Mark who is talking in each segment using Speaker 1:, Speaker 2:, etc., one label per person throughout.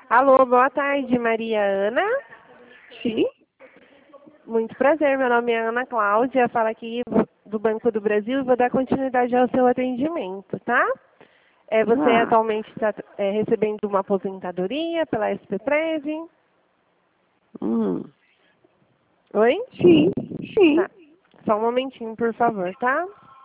Speaker 1: Alô, boa tarde, Maria Ana.
Speaker 2: Sim?
Speaker 1: Muito prazer, meu nome é Ana Cláudia, falo aqui do Banco do Brasil e vou dar continuidade ao seu atendimento, tá? Você atualmente está recebendo uma aposentadoria pela SPPrev? Oi?
Speaker 2: Sim, sim.
Speaker 1: Tá. Só um momentinho, por favor, tá?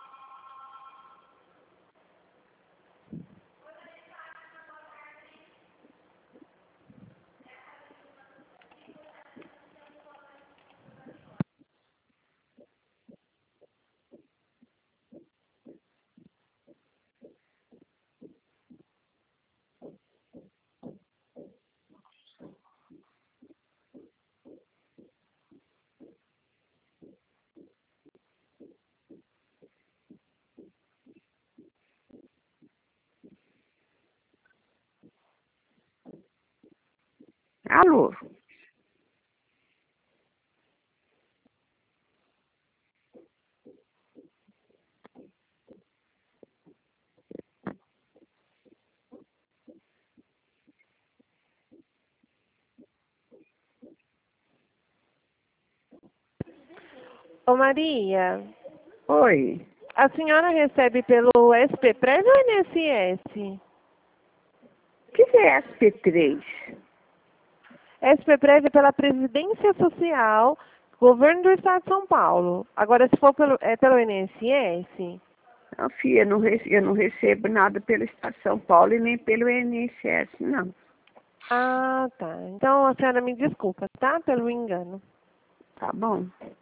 Speaker 2: Alô?
Speaker 1: Ô, Maria,
Speaker 2: Oi.
Speaker 1: a senhora recebe pelo SPPrev ou INSS?
Speaker 2: O que é SP3?
Speaker 1: SPPrev é pela Previdência Social, Governo do Estado de São Paulo. Agora, se for pelo INSS...
Speaker 2: Não, filha, eu não recebo nada pelo Estado de São Paulo e nem pelo INSS, não.
Speaker 1: Ah, tá. Então a senhora me desculpa, tá? Pelo engano.
Speaker 2: Tá bom?